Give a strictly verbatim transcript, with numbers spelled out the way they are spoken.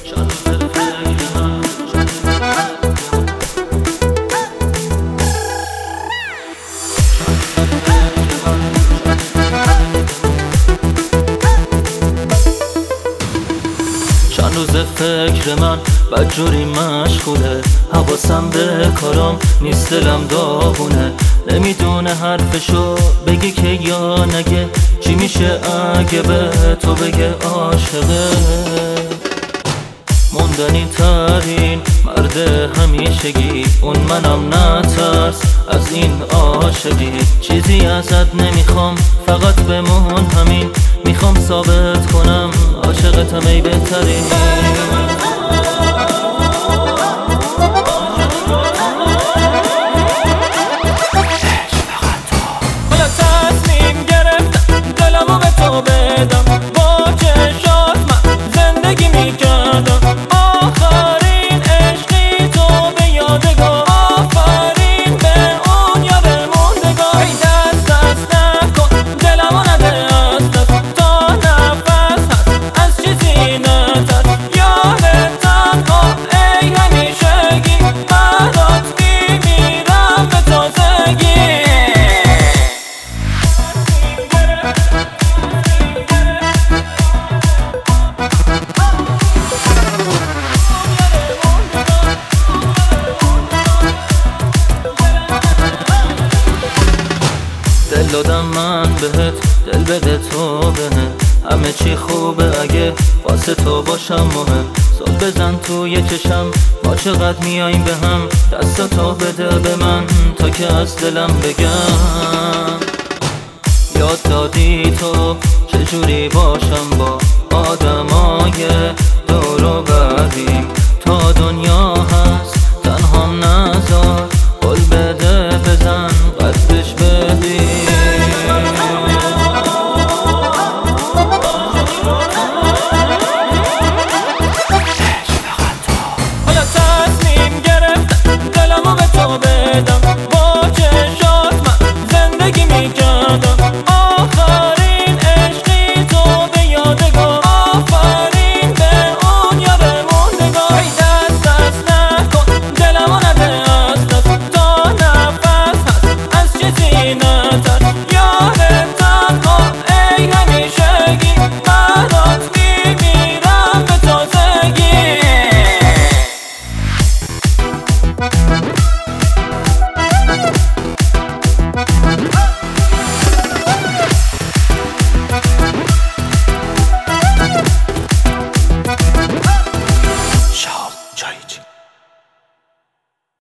چند روز فکر من بدجوری مشغوله، حواسم به کارام نیست، دلم داغونه. نمیدونه حرفشو بگی که یا نگه، چی میشه اگه به تو بگه عاشقه. موندنی ترین مرد همیشگی اون منم، نترس از این عاشقی. چیزی ازت نمیخوام فقط بمون همین، میخوام ثابت کنم عاشقتم ای بهترین. حالا تصمیم گرفتم دلمو به تو بدم، با چشات من زندگی میکردم. آخرین عشقی تو به یادگار، آفرین به اون یار موندگار. ای دست دست نکن دلمو نده از دست، تا نفس هست از چیزی نترس. یادتم کن ای همیشگی، برات میمیرم به تازگی. دل دادم من بهت، دل بده تو بهت. همه چی خوبه اگه واسه تو باشم مهم. زل بزن توی چشم ما چقدر میاییم به هم، دستاتو بده به من تا که از دلم بگم. یاد دادی تو چجوری باشم با آدمای